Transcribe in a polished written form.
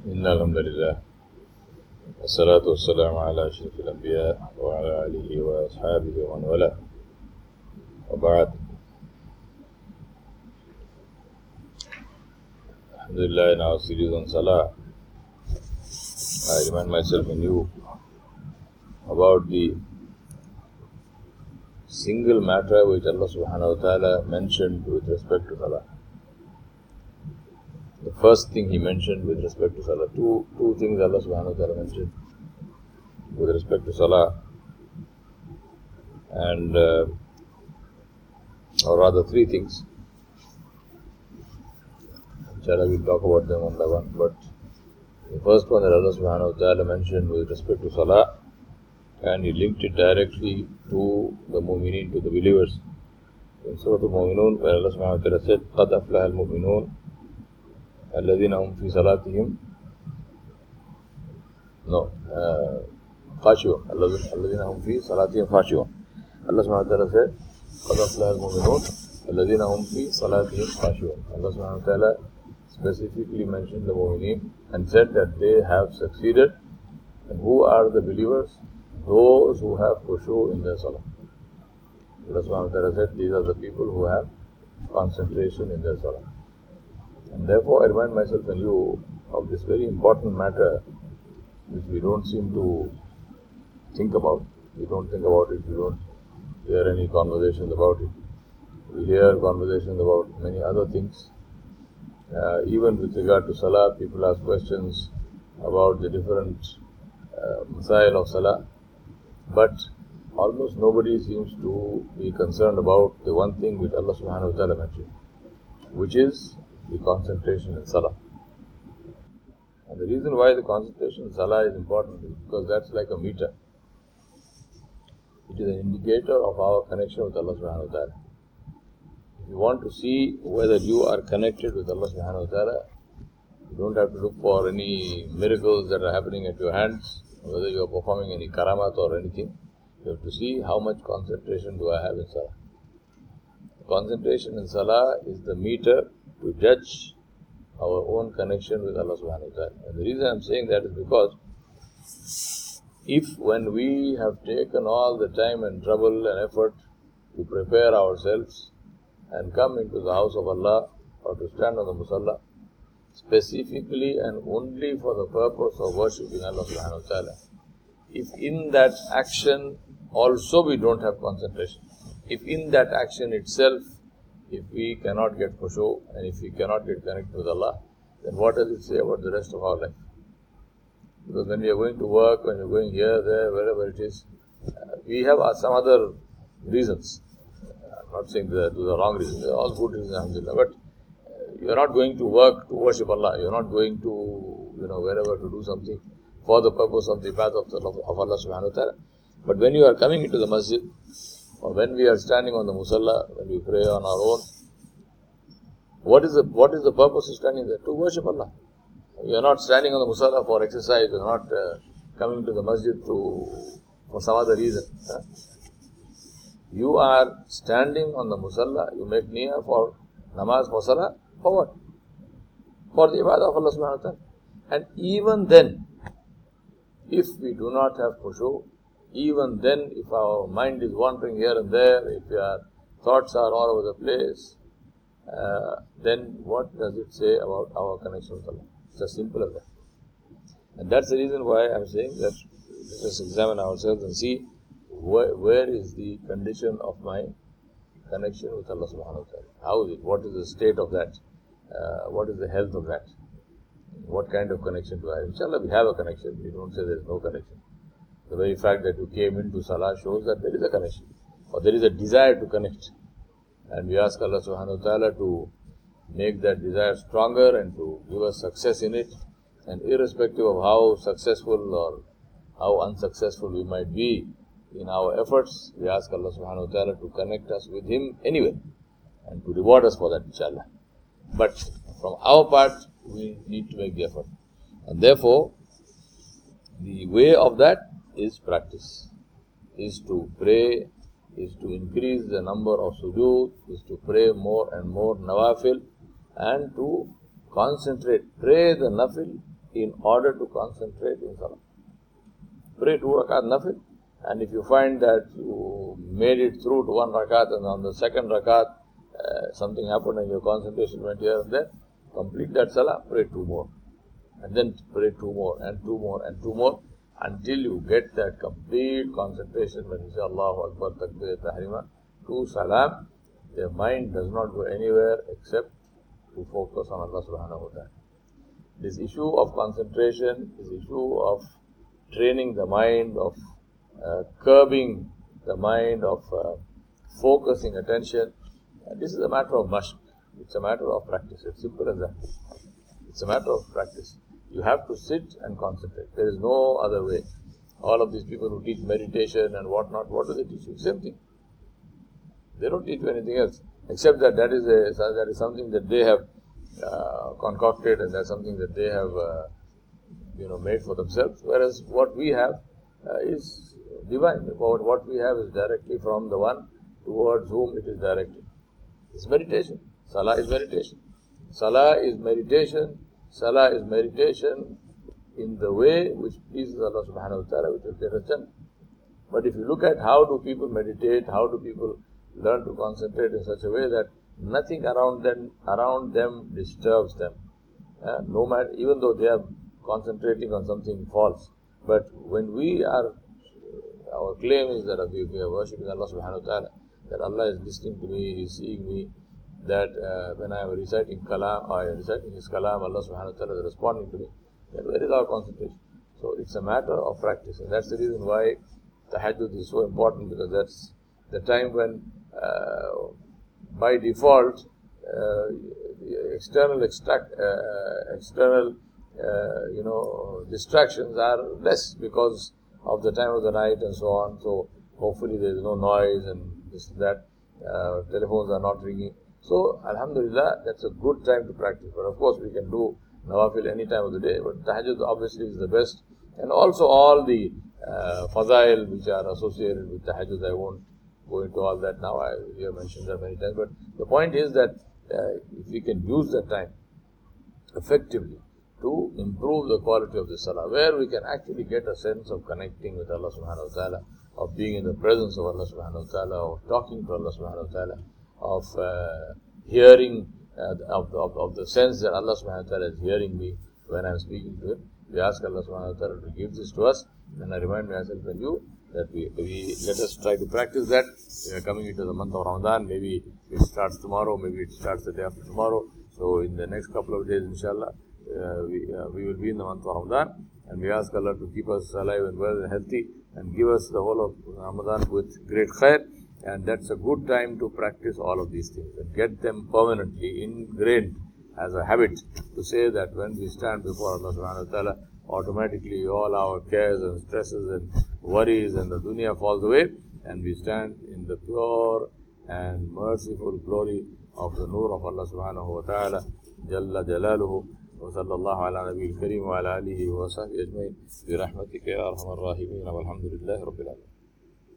إن الحمد لله والصلاة والسلام على أشرف الأنبياء وعلى آله وأصحابه ومن والاه وبعد. Alhamdulillah, in our series on Salah, I remind myself and you about the single matter which Allah subhanahu wa ta'ala mentioned with respect to Salah. The first thing He mentioned with respect to Salah, two things Allah subhanahu wa ta'ala mentioned with respect to Salah, and or rather three things. Inshallah, we'll talk about them one by one. But the first one that Allah subhanahu wa ta'ala mentioned with respect to Salah, and He linked it directly to the mu'mineen, to the believers. In Surah Al-Mu'minun, where Allah subhanahu wa ta'ala said, قَدْ أَفْلَحَ الْمُؤْمِنُونَ الَّذِينَ هُمْ فِي صَلَاتِهِمْ خاشعون الَّذِينَ هُمْ فِي صَلَاتِهِمْ خاشعون. Allah subhanahu wa ta'ala said, قَدْ أَفْلَحَ الْمُؤْمِنُونَ الَّذِينَ هُمْ فِي صَلَاتِهِمْ خاشعون. Allah subhanahu wa ta'ala specifically mentioned the mu'mineen and said that they have succeeded. And who are the believers? Those who have khushu in their salah. Allah subhanahu wa ta'ala said, these are the people who have concentration in their salah. And therefore I remind myself and you of this very important matter which we don't seem to think about. We don't think about it, we don't hear any conversations about it. We hear conversations about many other things. Even with regard to salah, people ask questions about the different masail of salah. But almost nobody seems to be concerned about the one thing which Allah subhanahu wa ta'ala mentioned, which is the concentration in salah. And the reason why the concentration in salah is important is because that's like a meter. It is an indicator of our connection with Allah subhanahu wa ta'ala. If you want to see whether you are connected with Allah subhanahu wa ta'ala, you don't have to look for any miracles that are happening at your hands, whether you are performing any karamat or anything. You have to see how much concentration do I have in salah. Concentration in salah is the meter to judge our own connection with Allah subhanahu wa ta'ala. And the reason I am saying that is because if when we have taken all the time and trouble and effort to prepare ourselves and come into the house of Allah or to stand on the musalla, specifically and only for the purpose of worshipping Allah subhanahu wa ta'ala, if in that action also we don't have concentration, if in that action itself, if we cannot get khushu and if we cannot get connected with Allah, then what does it say about the rest of our life? Because when we are going to work, when we are going here, there, wherever it is, we have some other reasons. I'm not saying that those are wrong reasons, they are all good reasons, alhamdulillah. But you are not going to work to worship Allah. You are not going to, wherever to do something for the purpose of the path of Allah subhanahu wa ta'ala. But when you are coming into the masjid, or when we are standing on the musalla, when we pray on our own, what is the purpose of standing there? To worship Allah. You are not standing on the musalla for exercise. You are not coming to the masjid for some other reason. You are standing on the musalla. You make niyyah for namaz, for salah. For what? For the ibadah of Allah subhanahu wa ta'ala. And even then, if we do not have khushu, even then, if our mind is wandering here and there, if our thoughts are all over the place, then what does it say about our connection with Allah? It's as simple as that. And that's the reason why I'm saying that let us examine ourselves and see where is the condition of my connection with Allah subhanahu wa ta'ala. How is it? What is the state of that? What is the health of that? What kind of connection do I have? Inshallah, we have a connection. We don't say there is no connection. The very fact that you came into salah shows that there is a connection, or there is a desire to connect. And we ask Allah subhanahu wa ta'ala to make that desire stronger and to give us success in it. And irrespective of how successful or how unsuccessful we might be in our efforts, we ask Allah subhanahu wa ta'ala to connect us with Him anyway and to reward us for that, inshallah. But from our part, we need to make the effort. And therefore, the way of that is practice, is to pray, is to increase the number of sujood, is to pray more and more nawafil, and to concentrate, pray the nafil in order to concentrate in salah. Pray 2 rakat nafil, and if you find that you made it through to 1 rakat and on the second rakat something happened and your concentration went here and there, complete that salah, pray 2 more. And then pray 2 more and 2 more and 2 more until you get that complete concentration. When you say Allahu Akbar, Takbir, Tahrima, to Salam, their mind does not go anywhere except to focus on Allah subhanahu wa ta'ala. This issue of concentration, this issue of training the mind, of curbing the mind, of focusing attention, this is a matter of mashq. It's a matter of practice. It's simple as that. It's a matter of practice. You have to sit and concentrate. There is no other way. All of these people who teach meditation and whatnot, what do they teach you? Same thing. They don't teach you anything else, except that that is something that they have concocted, and that's something that they have made for themselves. Whereas what we have is divine. What we have is directly from the one towards whom it is directed. It's meditation. Salah is meditation. Salah is meditation. Salah is meditation in the way which pleases Allah subhanahu wa ta'ala, which will get us Jannah. But if you look at how do people meditate, how do people learn to concentrate in such a way that nothing around them disturbs them. No matter, even though they are concentrating on something false. But when our claim is that we are worshipping Allah subhanahu wa ta'ala, that Allah is listening to me, He is seeing me, that when I am reciting kalam, or I am reciting His kalam, Allah subhanahu wa ta'ala is responding to me, then where is our concentration? So it's a matter of practice, and that's the reason why tahajjud is so important, because that's the time when by default external distractions are less because of the time of the night and so on. So hopefully there is no noise and this and that. Telephones are not ringing. So alhamdulillah, that's a good time to practice. But of course we can do nawafil any time of the day. But tahajjud obviously is the best. And also all the fadail which are associated with tahajjud, I won't go into all that now. We have mentioned that many times. But the point is that if we can use that time effectively to improve the quality of the salah, where we can actually get a sense of connecting with Allah subhanahu wa ta'ala, of being in the presence of Allah subhanahu wa ta'ala, of talking to Allah subhanahu wa ta'ala, of hearing, of the sense that Allah subhanahu wa ta'ala is hearing me when I am speaking to Him. We ask Allah subhanahu wa ta'ala to give this to us, and I remind myself and you that we let us try to practice that. We are coming into the month of Ramadan. Maybe it starts tomorrow, maybe it starts the day after tomorrow. So in the next couple of days, inshallah, we will be in the month of Ramadan, and we ask Allah to keep us alive and well and healthy, and give us the whole of Ramadan with great khair. And that's a good time to practice all of these things and get them permanently ingrained as a habit, to say that when we stand before Allah subhanahu wa ta'ala, automatically all our cares and stresses and worries and the dunya falls away, and we stand in the pure and merciful glory of the nur of Allah subhanahu wa ta'ala, Jalla Jalaluhu. وصلى الله على نبي الكريم وعلى آله وصحبه أجمعين برحمتك يا أرحم الراحمين والحمد لله رب العالمين.